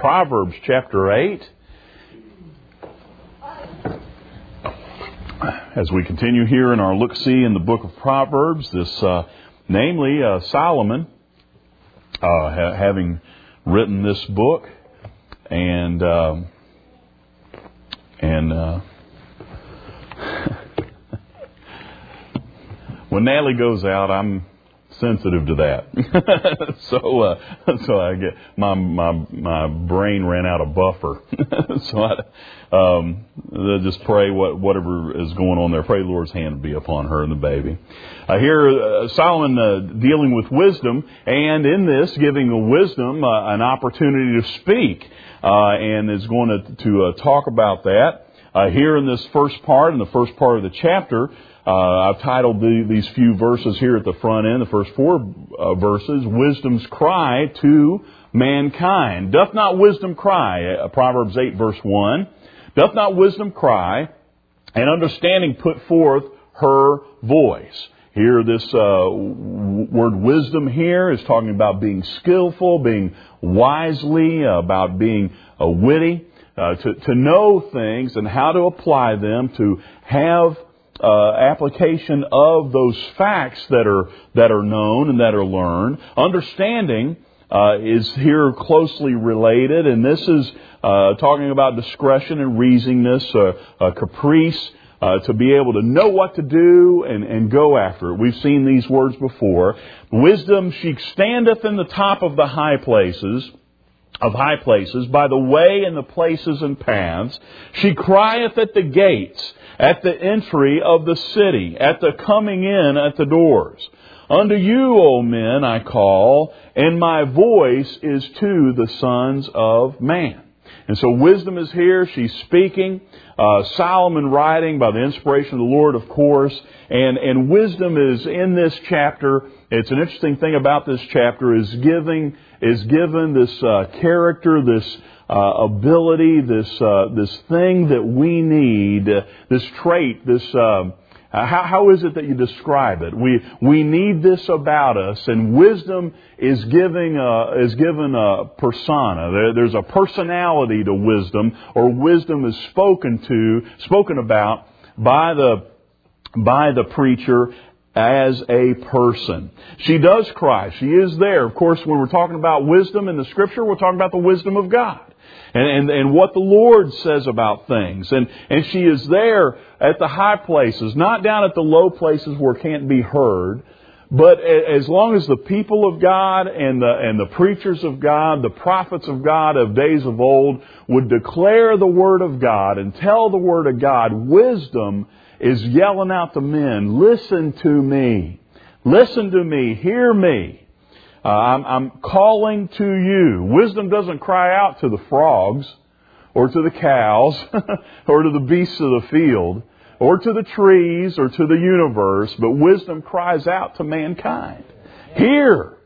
Proverbs chapter 8. As we continue here in our look-see in the book of Proverbs, namely Solomon, having written this book, and when Natalie goes out, I'm sensitive to that. so I get my brain ran out of buffer. So I just pray whatever is going on there. Pray the Lord's hand be upon her and the baby. Here Solomon dealing with wisdom, and in this giving the wisdom an opportunity to speak, and is going to talk about that here in this first part, in the first part of the chapter. I've titled these few verses here at the front end, the first four verses, Wisdom's Cry to Mankind. Doth not wisdom cry? Proverbs 8 verse 1. Doth not wisdom cry, and understanding put forth her voice? Here, this word wisdom here is talking about being skillful, being wisely, about being witty, to know things and how to apply them, to have application of those facts that are known and that are learned. Understanding is here closely related, and this is talking about discretion and reasoningness, caprice, to be able to know what to do and go after it. We've seen these words before. Wisdom, she standeth in the top of the high places, by the way and the places and paths. She crieth at the gates, at the entry of the city, at the coming in at the doors. Unto you, O men, I call, and my voice is to the sons of man. And so wisdom is here. She's speaking. Solomon writing by the inspiration of the Lord, of course. And wisdom is in this chapter. It's an interesting thing about this chapter is given this character, this ability, this thing that we need, this trait, how is it that you describe it? We need this about us, and wisdom is given a persona. There's a personality to wisdom, or wisdom is spoken about by the preacher as a person. She does cry. She is there. Of course, when we're talking about wisdom in the Scripture, we're talking about the wisdom of God. And what the Lord says about things. And she is there at the high places, not down at the low places where it can't be heard. But as long as the people of God and the preachers of God, the prophets of God of days of old would declare the Word of God and tell the Word of God, wisdom is yelling out to men, listen to me. Listen to me. Hear me. I'm calling to you. Wisdom doesn't cry out to the frogs or to the cows or to the beasts of the field or to the trees or to the universe, but wisdom cries out to mankind. Here,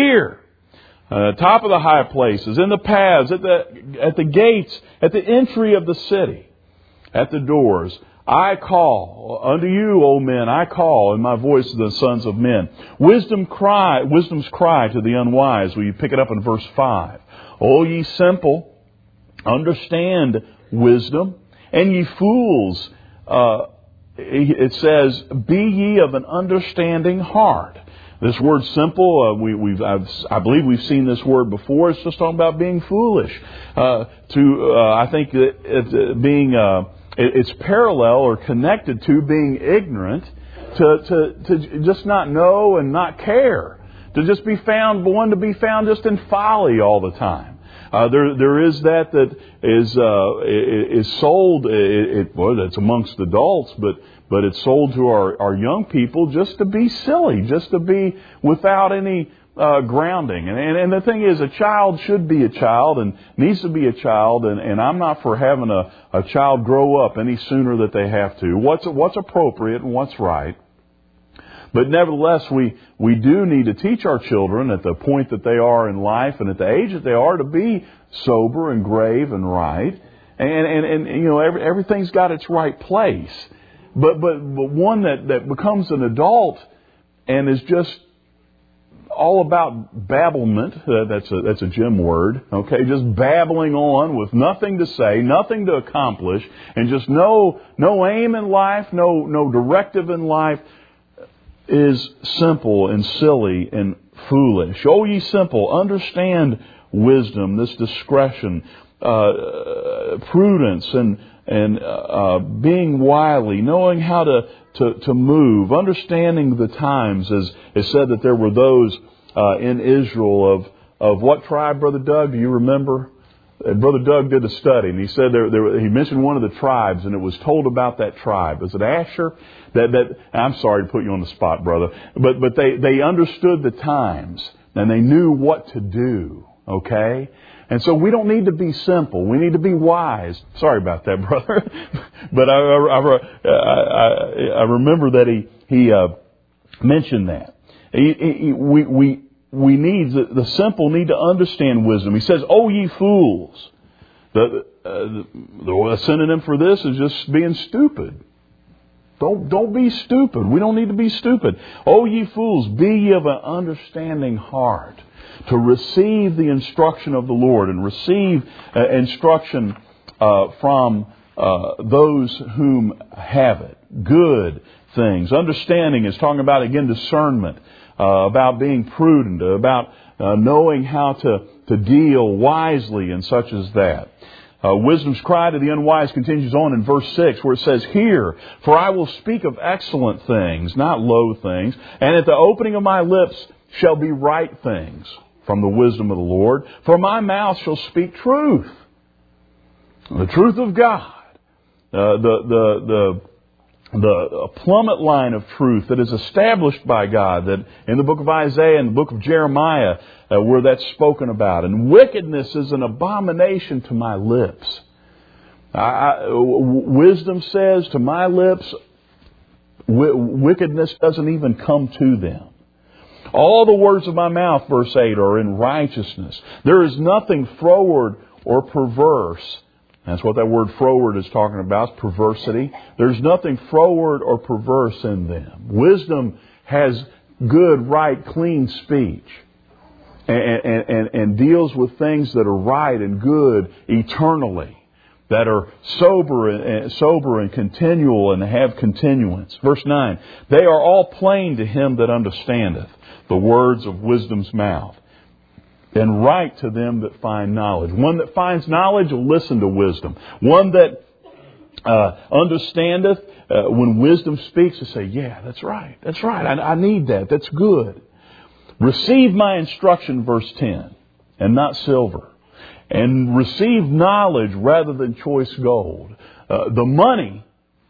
top of the high places, in the paths, at the gates, at the entry of the city, at the doors. I call unto you, O men, I call, and my voice to the sons of men. Wisdom's cry to the unwise. We pick it up in verse 5. O ye simple, understand wisdom, and ye fools, it says, be ye of an understanding heart. This word simple, I believe we've seen this word before. It's just talking about being foolish. I think that being it's parallel or connected to being ignorant, to just not know and not care, to just be found just in folly all the time. There is that is sold. It's amongst adults, but it's sold to our young people just to be silly, just to be without any grounding. And the thing is, a child should be a child and needs to be a child, and I'm not for having a child grow up any sooner that they have to. What's appropriate and what's right. But nevertheless, we do need to teach our children at the point that they are in life and at the age that they are to be sober and grave and right. And you know, everything's got its right place. But one that becomes an adult and is just all about babblement. That's a gym word. Okay, just babbling on with nothing to say, nothing to accomplish, and just no aim in life, no directive in life, is simple and silly and foolish. O ye simple, understand wisdom, this discretion, prudence, and being wily, knowing how to move, understanding the times. As it said that there were those in Israel of what tribe, Brother Doug? Do you remember? Brother Doug did a study, and he said he mentioned one of the tribes, and it was told about that tribe. Was it Asher? I'm sorry to put you on the spot, brother, but they understood the times, and they knew what to do. Okay. And so we don't need to be simple. We need to be wise. Sorry about that, brother. But I remember that he mentioned that. We need, the simple need to understand wisdom. He says, "O ye fools." The synonym for this is just being stupid. Don't be stupid. We don't need to be stupid. "O ye fools, be ye of an understanding heart, to receive the instruction of the Lord," and receive instruction from those whom have it. Good things. Understanding is talking about, again, discernment, about being prudent, about knowing how to deal wisely and such as that. Wisdom's cry to the unwise continues on in verse 6, where it says, "Hear, for I will speak of excellent things, not low things, and at the opening of my lips shall be right things from the wisdom of the Lord. For my mouth shall speak truth." The truth of God. The plummet line of truth that is established by God, that in the book of Isaiah and the book of Jeremiah, where that's spoken about. "And wickedness is an abomination to my lips." Wisdom says, to my lips, wickedness doesn't even come to them. "All the words of my mouth," verse 8, "are in righteousness. There is nothing froward or perverse." That's what that word froward is talking about, perversity. There's nothing froward or perverse in them. Wisdom has good, right, clean speech. And deals with things that are right and good eternally, that are sober and continual and have continuance. Verse 9, "They are all plain to him that understandeth the words of wisdom's mouth, and right to them that find knowledge." One that finds knowledge will listen to wisdom. One that understandeth, when wisdom speaks, will say, "Yeah, that's right. That's right. I need that. That's good." "Receive my instruction," verse 10, "and not silver. And receive knowledge rather than choice gold." The money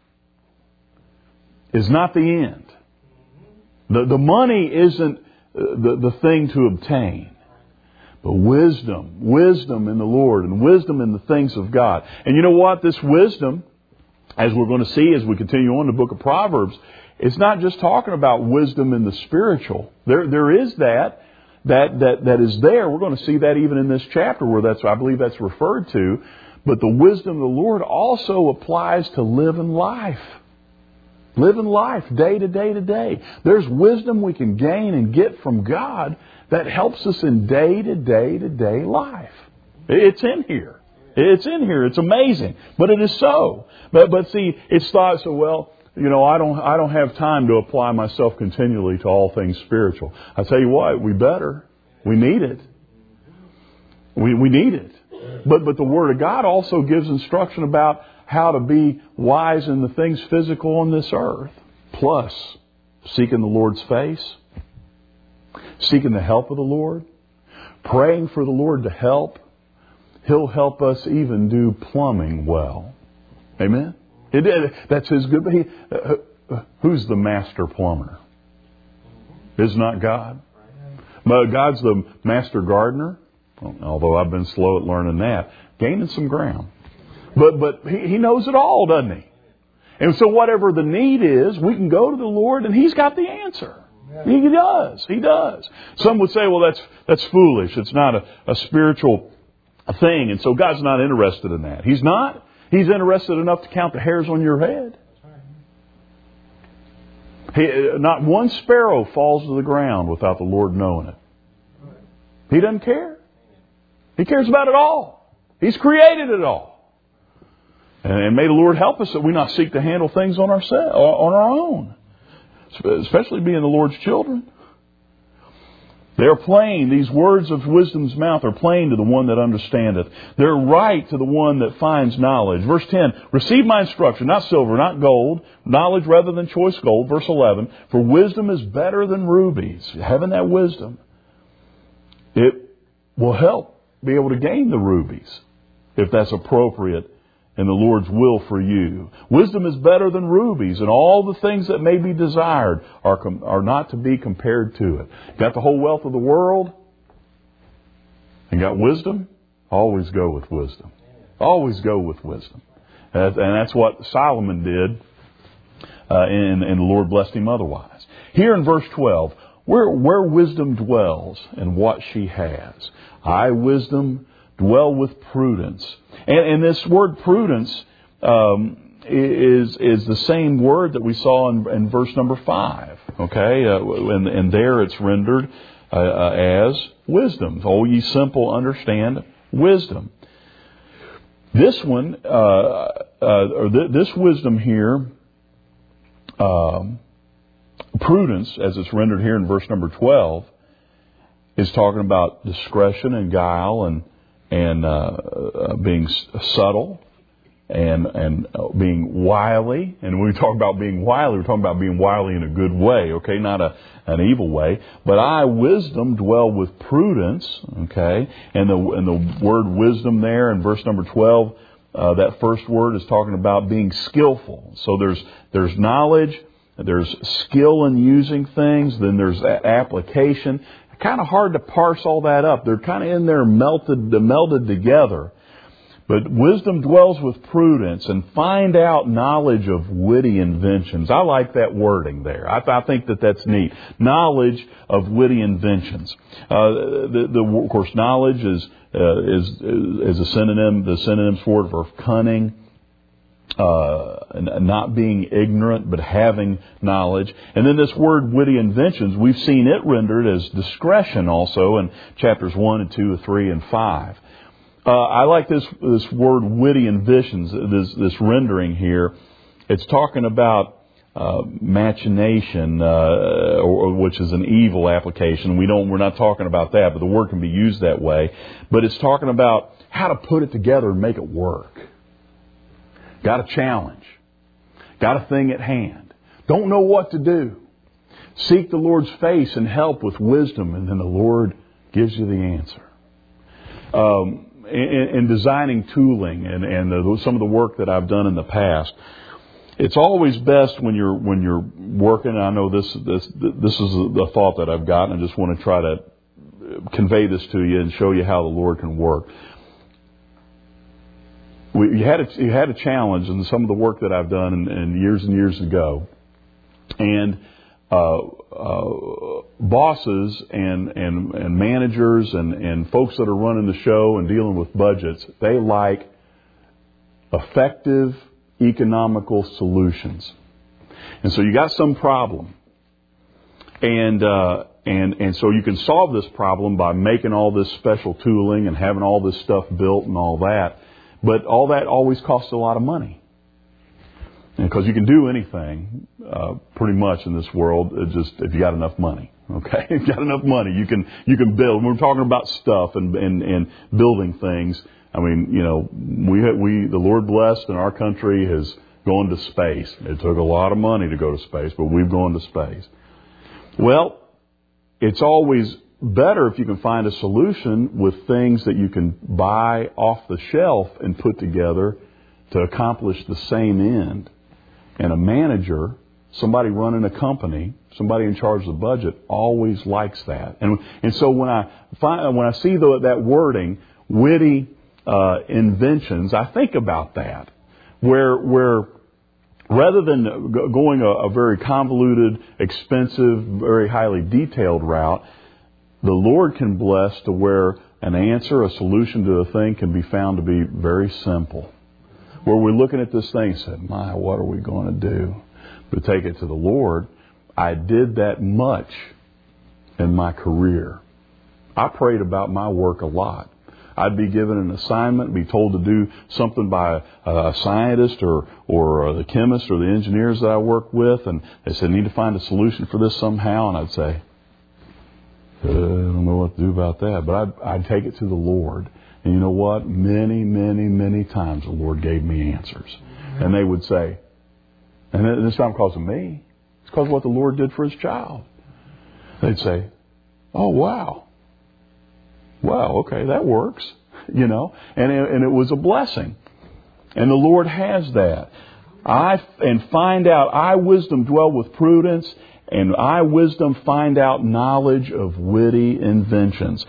is not the end. The money isn't the thing to obtain. But wisdom in the Lord, and wisdom in the things of God. And you know what? This wisdom, as we're going to see as we continue on in the book of Proverbs, it's not just talking about wisdom in the spiritual. There is that is there. We're going to see that even in this chapter where I believe that's referred to. But the wisdom of the Lord also applies to living life. Living life day to day to day. There's wisdom we can gain and get from God that helps us in day to day life. It's in here. It's in here. It's amazing. But it is so. But see, it's thought so, well, you know, I don't have time to apply myself continually to all things spiritual. I tell you what, we better. We need it. We need it. But the Word of God also gives instruction about how to be wise in the things physical on this earth. Plus, seeking the Lord's face, seeking the help of the Lord, praying for the Lord to help. He'll help us even do plumbing well. Amen? That's His good. Who's the master plumber? Is not God? But God's the master gardener. Although I've been slow at learning that. Gaining some ground. But He knows it all, doesn't He? And so whatever the need is, we can go to the Lord and He's got the answer. He does. He does. Some would say, well, that's foolish. It's not a spiritual thing. And so God's not interested in that. He's not. He's interested enough to count the hairs on your head. Not one sparrow falls to the ground without the Lord knowing it. He doesn't care. He cares about it all. He's created it all. And may the Lord help us that we not seek to handle things on our own. Especially being the Lord's children. They're plain. These words of wisdom's mouth are plain to the one that understandeth. They're right to the one that finds knowledge. Verse 10, receive my instruction, not silver, not gold, knowledge rather than choice gold. Verse 11, for wisdom is better than rubies. Having that wisdom, it will help be able to gain the rubies, if that's appropriate in the Lord's will for you. Wisdom is better than rubies, and all the things that may be desired are not to be compared to it. Got the whole wealth of the world and got wisdom? Always go with wisdom. Always go with wisdom. And that's what Solomon did, and the Lord blessed him otherwise. Here in verse 12, where wisdom dwells and what she has. I, wisdom, dwell with prudence. And this word prudence is the same word that we saw in verse number 5. Okay, and there it's rendered as wisdom. Oh, ye simple, understand wisdom. This one, this wisdom here, prudence, as it's rendered here in verse number 12, is talking about discretion and guile and being subtle and being wily. And when we talk about being wily, we're talking about being wily in a good way, okay, not an evil way. But I, wisdom, dwell with prudence, okay. And the word wisdom there in verse number 12, that first word is talking about being skillful. So there's knowledge, there's skill in using things, then there's application. Kind of hard to parse all that up. They're kind of in there melded together. But wisdom dwells with prudence, and find out knowledge of witty inventions. I like that wording there. I think that's neat. Knowledge of witty inventions. Of course, knowledge is a synonym. The synonyms for it are cunning, not being ignorant, but having knowledge. And then this word witty inventions, we've seen it rendered as discretion also in chapters 1 and 2, 3, and 5. I like this word witty inventions, this rendering here. It's talking about machination, which is an evil application. We're not talking about that, but the word can be used that way. But it's talking about how to put it together and make it work. Got a challenge. Got a thing at hand. Don't know what to do. Seek the Lord's face and help with wisdom, and then the Lord gives you the answer. In designing tooling and some of the work that I've done in the past, it's always best when you're working. I know this is the thought that I've got, and I just want to try to convey this to you and show you how the Lord can work. You had a challenge in some of the work that I've done in years and years ago, and bosses and managers and folks that are running the show and dealing with budgets, they like effective, economical solutions. And so you got some problem, and so you can solve this problem by making all this special tooling and having all this stuff built and all that. But all that always costs a lot of money. Because you can do anything, pretty much in this world, just if you got enough money. Okay? If you got enough money, you can build. When we're talking about stuff and building things, I mean, you know, the Lord blessed, and our country has gone to space. It took a lot of money to go to space, but we've gone to space. Well, it's always better if you can find a solution with things that you can buy off the shelf and put together to accomplish the same end. And a manager, somebody running a company, somebody in charge of the budget, always likes that. And so when I see that wording, witty inventions, I think about that, where rather than going a very convoluted, expensive, very highly detailed route, the Lord can bless to where an answer, a solution to a thing can be found to be very simple. Where we're looking at this thing and say, my, what are we going to do? But take it to the Lord. I did that much in my career. I prayed about my work a lot. I'd be given an assignment, be told to do something by a scientist or the chemist or the engineers that I work with, and they said, need to find a solution for this somehow, and I'd say, I don't know what to do about that, but I'd take it to the Lord. And you know what? Many, many, many times the Lord gave me answers. And they would say, and it's not because of me, it's because of what the Lord did for His child. They'd say, oh, wow. Wow, okay, that works, and it was a blessing. And the Lord has that. Find out, I wisdom dwell with prudence, and I wisdom find out knowledge of witty inventions.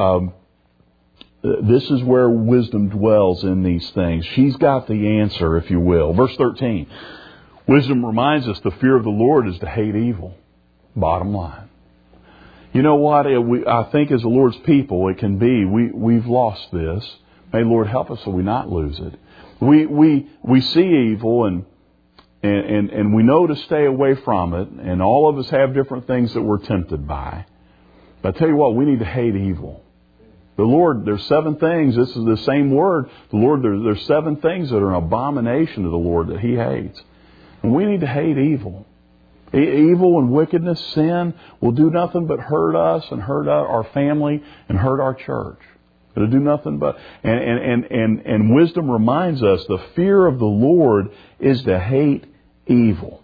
This is where wisdom dwells in these things. She's got the answer, if you will. Verse 13. Wisdom reminds us the fear of the Lord is to hate evil. Bottom line. You know what? I think as the Lord's people, it can be, we've lost this. May the Lord help us so we not lose it. We see evil and we know to stay away from it. And all of us have different things that we're tempted by. But I tell you what, we need to hate evil. The Lord, there's 7 things. This is the same word. The Lord, there's 7 things that are an abomination to the Lord that He hates. And we need to hate evil. Evil and wickedness, sin, will do nothing but hurt us and hurt our family and hurt our church. It'll do nothing but... And wisdom reminds us the fear of the Lord is to hate evil.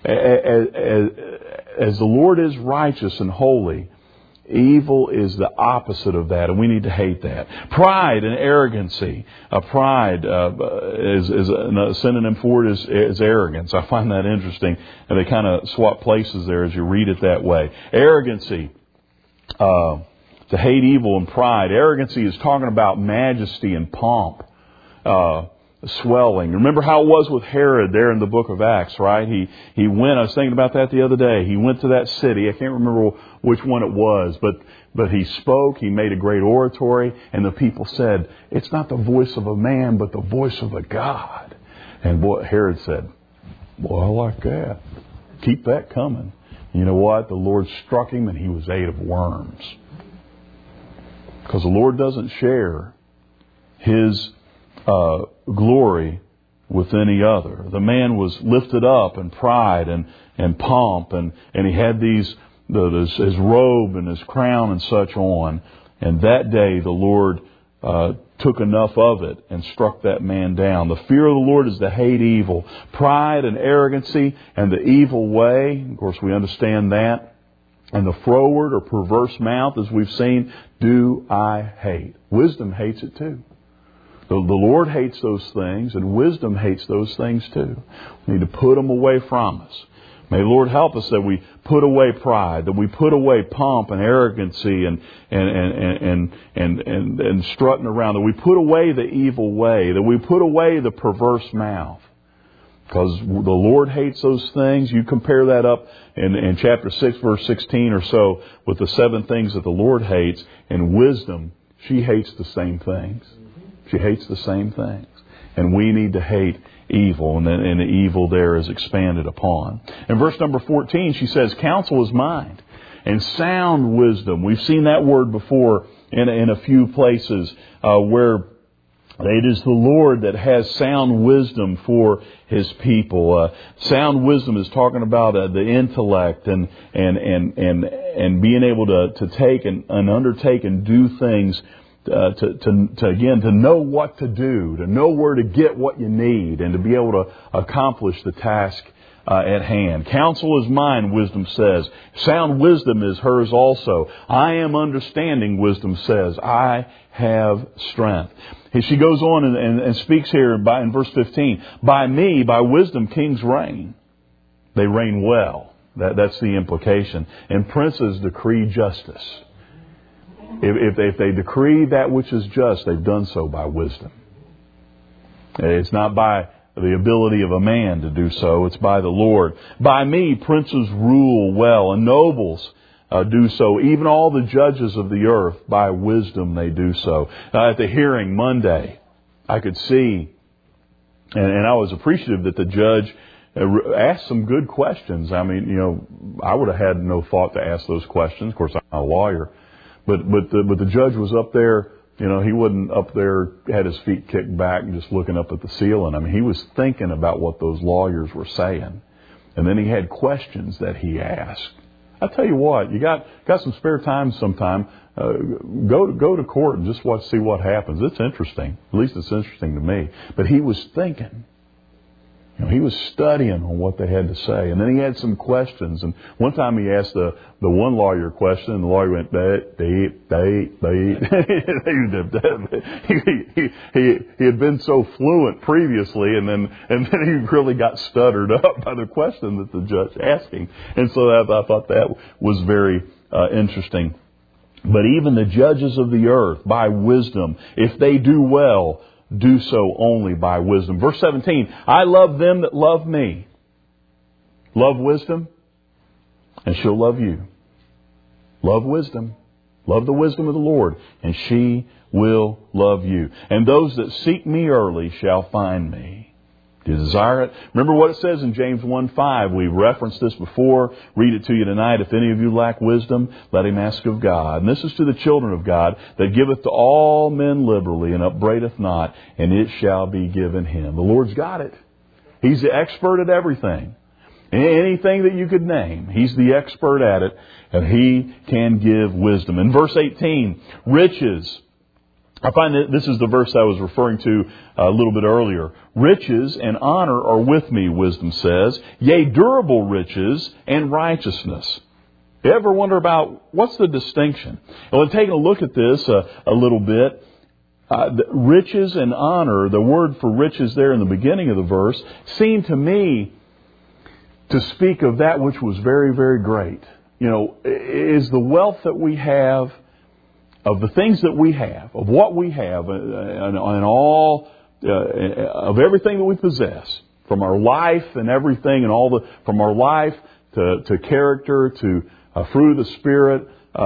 As the Lord is righteous and holy, evil is the opposite of that, and we need to hate that. Pride and arrogancy. Pride is a synonym for it is arrogance. I find that interesting, and they kind of swap places there as you read it that way. Arrogancy, to hate evil and pride. Arrogancy is talking about majesty and pomp, swelling. Remember how it was with Herod there in the book of Acts, right? He went, I was thinking about that the other day. He went to that city. I can't remember which one it was, but he spoke, he made a great oratory, and the people said, it's not the voice of a man, but the voice of a God. And Herod said, boy, I like that. Keep that coming. You know what? The Lord struck him and he was ate of worms. Because the Lord doesn't share His glory with any other. The man was lifted up in pride and pomp, and he had his robe and his crown and such on. And that day the Lord took enough of it and struck that man down. The fear of the Lord is to hate evil. Pride and arrogancy and the evil way, of course we understand that. And the froward or perverse mouth, as we've seen, do I hate. Wisdom hates it too. The Lord hates those things, and wisdom hates those things too. We need to put them away from us. May the Lord help us that we put away pride, that we put away pomp and arrogancy and strutting around, that we put away the evil way, that we put away the perverse mouth. Because the Lord hates those things. You compare that up in chapter 6, verse 16 or so, with the 7 things that the Lord hates. And wisdom, she hates the same things. She hates the same things. And we need to hate evil. And the evil there is expanded upon. In verse number 14, she says, counsel is mind and sound wisdom. We've seen that word before in a few places where it is the Lord that has sound wisdom for His people. Sound wisdom is talking about the intellect and being able to take and undertake and do things to know what to do, to know where to get what you need, and to be able to accomplish the task at hand. Counsel is mine, wisdom says. Sound wisdom is hers also. I am understanding, wisdom says. I have strength. She goes on and speaks here in verse 15. By me, by wisdom, kings reign. They reign well. That's the implication. And princes decree justice. If they decree that which is just, they've done so by wisdom. It's not by the ability of a man to do so. It's by the Lord. By me, princes rule well, and nobles do so. Even all the judges of the earth, by wisdom they do so. At the hearing Monday, I could see, and I was appreciative that the judge asked some good questions. I mean, I would have had no thought to ask those questions. Of course, I'm not a lawyer, but the judge was up there. He wasn't up there, had his feet kicked back and just looking up at the ceiling. I mean, he was thinking about what those lawyers were saying. And then he had questions that he asked. I tell you what, you got some spare time sometime, go to court and just see what happens. It's interesting. At least it's interesting to me. But he was thinking. He was studying on what they had to say. And then he had some questions. And one time he asked the one lawyer a question, and the lawyer went, he had been so fluent previously, and then he really got stuttered up by the question that the judge asking. And so I thought that was very interesting. But even the judges of the earth, by wisdom, if they do well, do so only by wisdom. Verse 17, I love them that love me. Love wisdom, and she'll love you. Love wisdom. Love the wisdom of the Lord, and she will love you. And those that seek me early shall find me. Do you desire it? Remember what it says in James 1:5. We referenced this before. Read it to you tonight. If any of you lack wisdom, let him ask of God. And this is to the children of God, that giveth to all men liberally, and upbraideth not, and it shall be given him. The Lord's got it. He's the expert at everything. Anything that you could name, He's the expert at it, and He can give wisdom. In verse 18, riches. I find that this is the verse I was referring to a little bit earlier. Riches and honor are with me, wisdom says. Yea, durable riches and righteousness. You ever wonder about what's the distinction? Well, taking a look at this a little bit, riches and honor, the word for riches there in the beginning of the verse, seemed to me to speak of that which was very, very great. Is the wealth that we have, of the things that we have, of what we have, and all of everything that we possess, from our life and everything, and from our life to character, to fruit of the Spirit,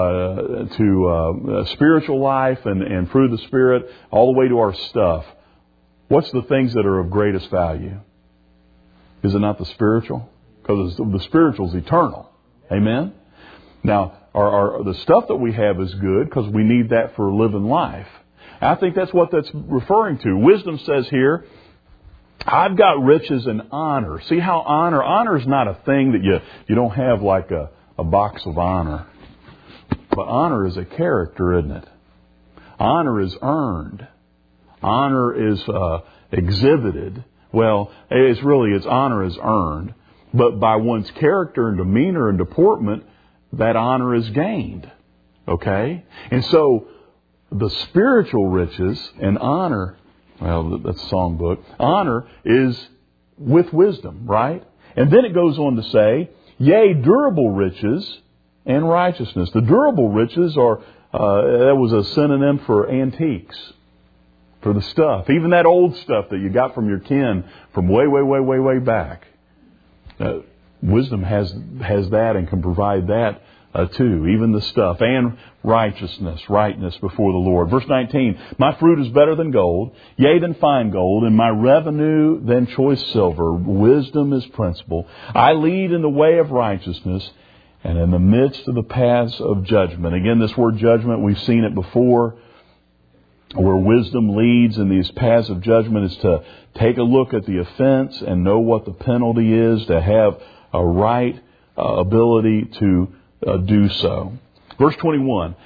to spiritual life and fruit of the Spirit, all the way to our stuff. What's the things that are of greatest value? Is it not the spiritual? Because the spiritual is eternal. Amen? Now, the stuff that we have is good because we need that for living life. I think that's what that's referring to. Wisdom says here, I've got riches and honor. See how honor is not a thing that you don't have like a box of honor. But honor is a character, isn't it? Honor is earned. Honor is exhibited. Well, it's honor is earned. But by one's character and demeanor and deportment, that honor is gained. Okay? And so, the spiritual riches and honor, well, that's a songbook. Honor is with wisdom, right? And then it goes on to say, yea, durable riches and righteousness. The durable riches are, that was a synonym for antiques. For the stuff. Even that old stuff that you got from your kin from way back. Wisdom has that and can provide that too. Even the stuff. And rightness before the Lord. Verse 19, my fruit is better than gold, yea, than fine gold, and my revenue than choice silver. Wisdom is principal. I lead in the way of righteousness, and in the midst of the paths of judgment. Again, this word judgment, we've seen it before. Where wisdom leads in these paths of judgment is to take a look at the offense and know what the penalty is, to have a right ability to do so. Verse 21.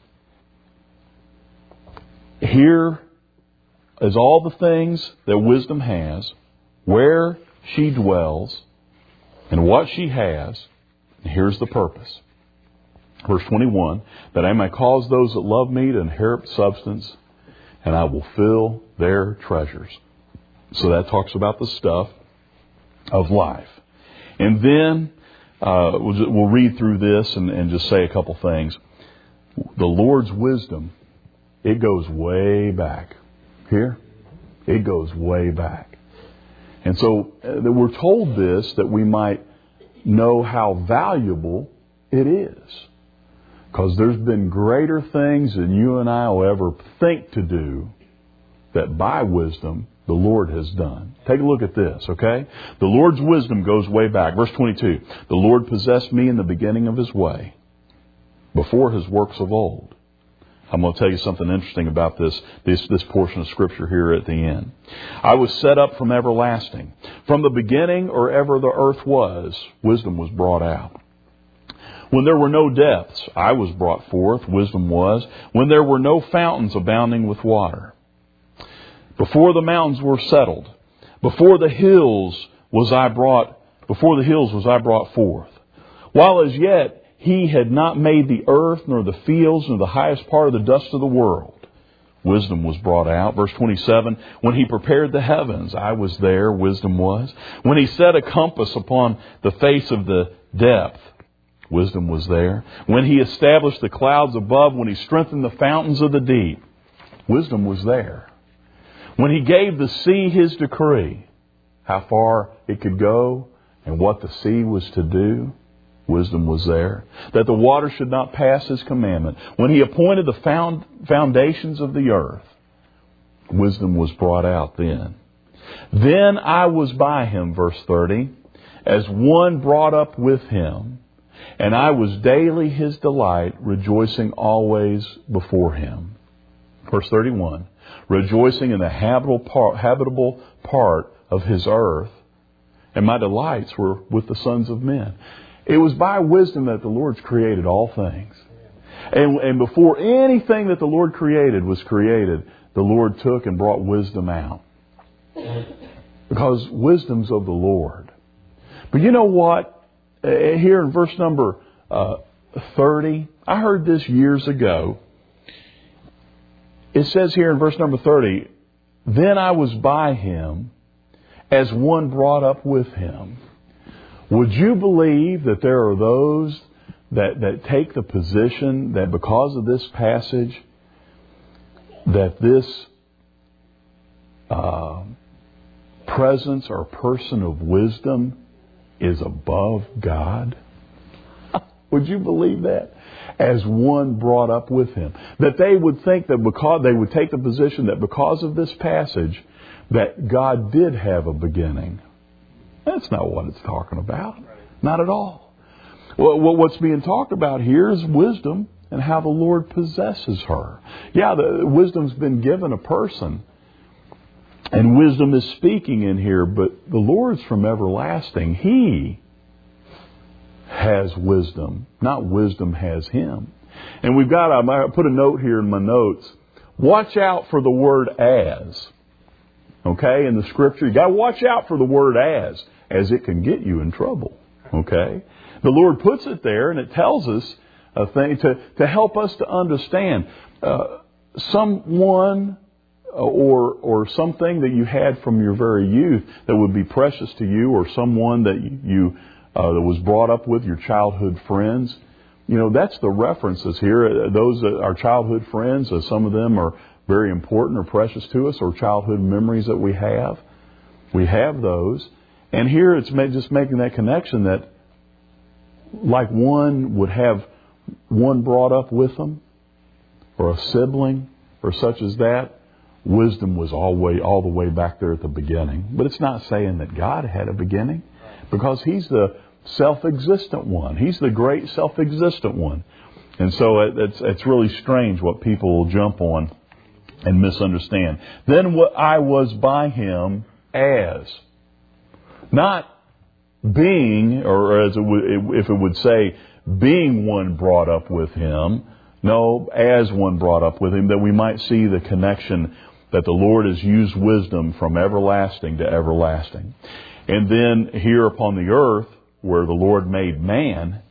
Here is all the things that wisdom has, where she dwells, and what she has. And here's the purpose. Verse 21. That I may cause those that love me to inherit substance, and I will fill their treasures. So that talks about the stuff of life. And then we'll read through this and just say a couple things. The Lord's wisdom, it goes way back. Here, it goes way back. And so we're told this that we might know how valuable it is. Because there's been greater things than you and I will ever think to do that by wisdom the Lord has done. Take a look at this, okay? The Lord's wisdom goes way back. Verse 22, the Lord possessed me in the beginning of His way, before His works of old. I'm going to tell you something interesting about this portion of Scripture here at the end. I was set up from everlasting. From the beginning, or ever the earth was, wisdom was brought out. When there were no depths, I was brought forth, wisdom was. When there were no fountains abounding with water. Before the mountains were settled, before the hills was I brought forth. While as yet He had not made the earth, nor the fields, nor the highest part of the dust of the world, wisdom was brought out. Verse 27, when He prepared the heavens, I was there, wisdom was. When He set a compass upon the face of the depth, wisdom was there. When He established the clouds above, when He strengthened the fountains of the deep, wisdom was there. When He gave the sea His decree, how far it could go and what the sea was to do, wisdom was there. That the water should not pass His commandment. When He appointed the foundations of the earth, wisdom was brought out then. Then I was by Him, verse 30, as one brought up with Him, and I was daily His delight, rejoicing always before Him. Verse 31, rejoicing in the habitable part of His earth, and my delights were with the sons of men. It was by wisdom that the Lord's created all things. And before anything that the Lord created was created, the Lord took and brought wisdom out. Because wisdom's of the Lord. But you know what? Here in verse number 30, I heard this years ago. It says here in verse number 30, then I was by Him as one brought up with Him. Would you believe that there are those that take the position that because of this passage, that this presence or person of wisdom is above God? Would you believe that? As one brought up with Him. That they would think that because they would take the position that because of this passage, that God did have a beginning. That's not what it's talking about. Not at all. Well, what's being talked about here is wisdom and how the Lord possesses her. Yeah, the wisdom's been given a person. And wisdom is speaking in here, but the Lord's from everlasting. He has wisdom, not wisdom has Him. And I put a note here in my notes. Watch out for the word as. Okay, in the Scripture, you got to watch out for the word as it can get you in trouble. Okay, the Lord puts it there, and it tells us a thing to help us to understand someone or something that you had from your very youth that would be precious to you, or someone that you that was brought up with, your childhood friends. You know, that's the references here. Those that are childhood friends, some of them are very important or precious to us, or childhood memories that we have. We have those. And here it's just making that connection that like one would have one brought up with them, or a sibling, or such as that, wisdom was all the way back there at the beginning. But it's not saying that God had a beginning, because He's the self-existent one. He's the great self-existent one. And so it's really strange what people will jump on and misunderstand. Then what I was by Him as. Not being, or as if it would say, being one brought up with Him. No, as one brought up with Him, that we might see the connection that the Lord has used wisdom from everlasting to everlasting. And then here upon the earth, where the Lord made man,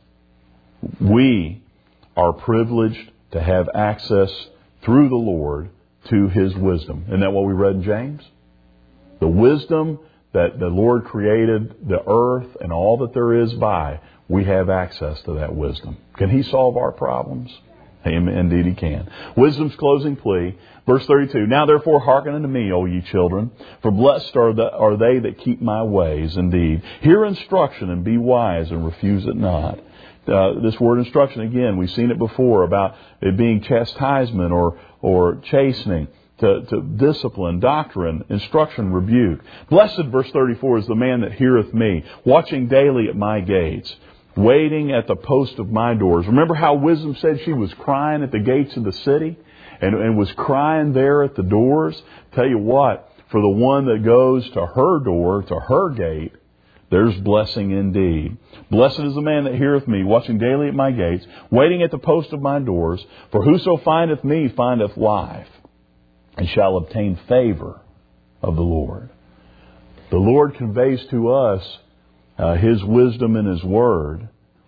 we are privileged to have access through the Lord to His wisdom. Isn't that what we read in James? The wisdom that the Lord created the earth and all that there is by, we have access to that wisdom. Can He solve our problems? Indeed He can. Wisdom's closing plea, verse 32. Now therefore hearken unto me, O ye children, for blessed are they that keep my ways. Indeed, hear instruction and be wise, and refuse it not. This word instruction, again, we've seen it before about it being chastisement or chastening. to discipline, doctrine, instruction, rebuke. Blessed, verse 34, is the man that heareth me, watching daily at my gates, waiting at the post of my doors. Remember how wisdom said she was crying at the gates of the city and was crying there at the doors? Tell you what, for the one that goes to her door, to her gate, there's blessing indeed. Blessed is the man that heareth me, watching daily at my gates, waiting at the post of my doors. For whoso findeth me findeth life, and shall obtain favor of the Lord. The Lord conveys to us His wisdom in His Word,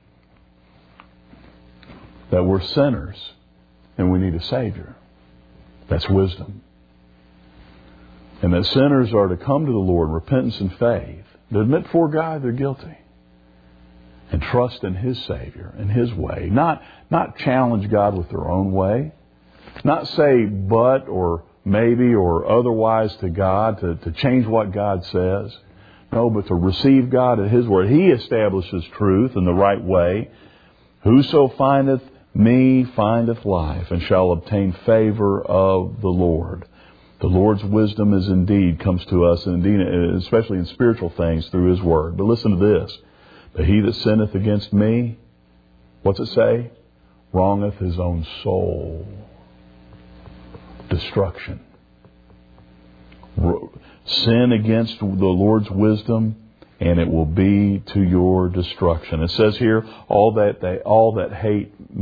that we're sinners and we need a Savior. That's wisdom. And that sinners are to come to the Lord in repentance and faith, to admit before God they're guilty, and trust in His Savior and His way. Not challenge God with their own way. Not say but or maybe or otherwise to God to change what God says. No, but to receive God at His Word. He establishes truth in the right way. Whoso findeth me findeth life, and shall obtain favor of the Lord. The Lord's wisdom is indeed comes to us, and indeed, especially in spiritual things, through His Word. But listen to this. But he that sinneth against me, what's it say? Wrongeth his own soul. Destruction. Sin against the Lord's wisdom, and it will be to your destruction. It says here, all they that hate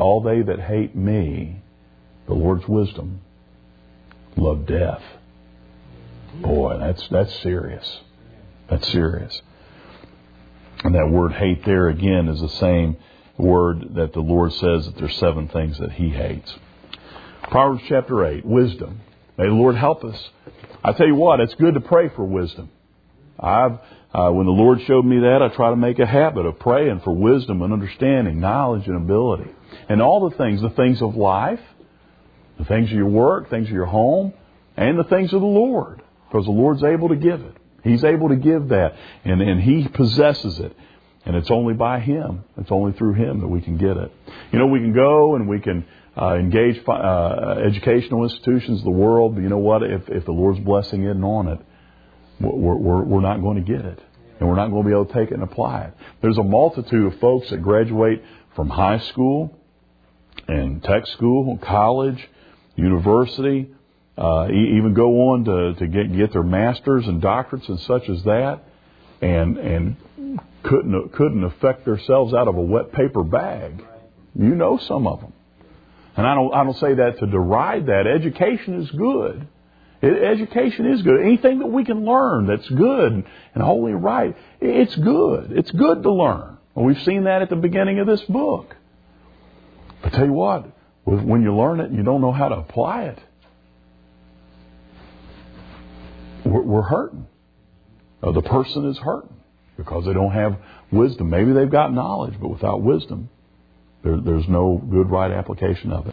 me, the Lord's wisdom, love death. Boy, that's serious. That's serious. And that word hate there again is the same word that the Lord says that there's 7 things that He hates. Proverbs chapter 8, wisdom. May the Lord help us. I tell you what, it's good to pray for wisdom. When the Lord showed me that, I try to make a habit of praying for wisdom and understanding, knowledge and ability. And all the things of life, the things of your work, things of your home, and the things of the Lord. Because the Lord's able to give it. He's able to give that. And He possesses it. And it's only by Him. It's only through Him that we can get it. You know, we can go and we can engage educational institutions of the world. But you know what? If the Lord's blessing isn't on it, we're not going to get it. And we're not going to be able to take it and apply it. There's a multitude of folks that graduate from high school and tech school, college, university, even go on to get their masters and doctorates and such as that, and couldn't affect themselves out of a wet paper bag. You know some of them. And I don't say that to deride that. Education is good. Education is good. Anything that we can learn that's good and holy and right, it's good. It's good to learn. Well, we've seen that at the beginning of this book. But tell you what, when you learn it and you don't know how to apply it, we're hurting. The person is hurting because they don't have wisdom. Maybe they've got knowledge, but without wisdom, there's no good, right application of it.